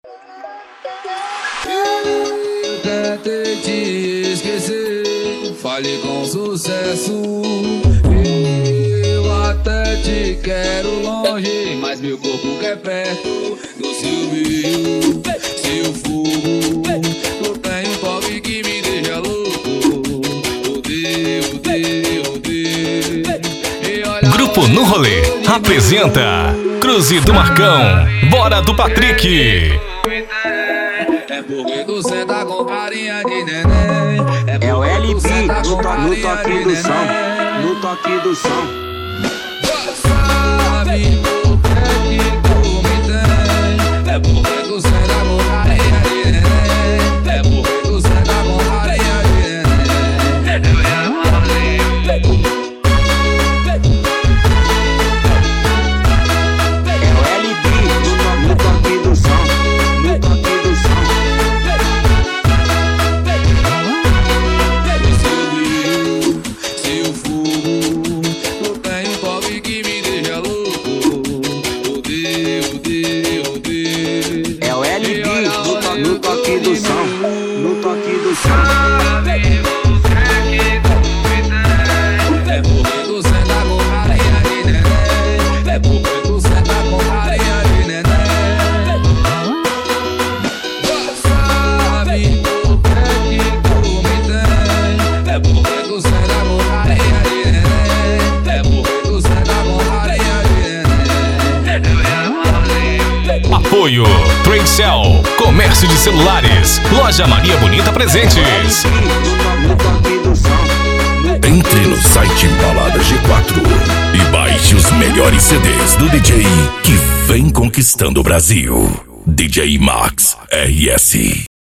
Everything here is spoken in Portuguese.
Eu tentei te esquecer, falei com sucesso. Eu até te quero longe, mas meu corpo quer perto do seu beijo, seu fogo. Eu tenho um toque que me deixa louco. Odeio. Grupo No Rolê apresenta Cruze do Marcão, Bora do Patrick. É porque tu senta com carinha de neném. É o LP no toque do som. No toque do som. Sabe por que tu me tem? É porque tu senta com carinha de neném. É porque tu senta com carinha de neném. É o LP no toque do som. No toque do som. Seu fogo, eu tenho um toque que me deixa louco. Odeio. É o LP no toque do som. No toque do som. Sabe você que tu me tem? É porque tu senta com carinha de neném. É porque tu senta com carinha de neném. Sabe por que tu me tem? É porque tu senta com carinha de neném. É porque tu senta com carinha de neném. Apoio Tracell, comércio de celulares, Loja Maria Bonita Presentes. No toque do som. Entre no site Balada G4 e baixe os melhores CDs do DJ que vem conquistando o Brasil. DJ Max RS.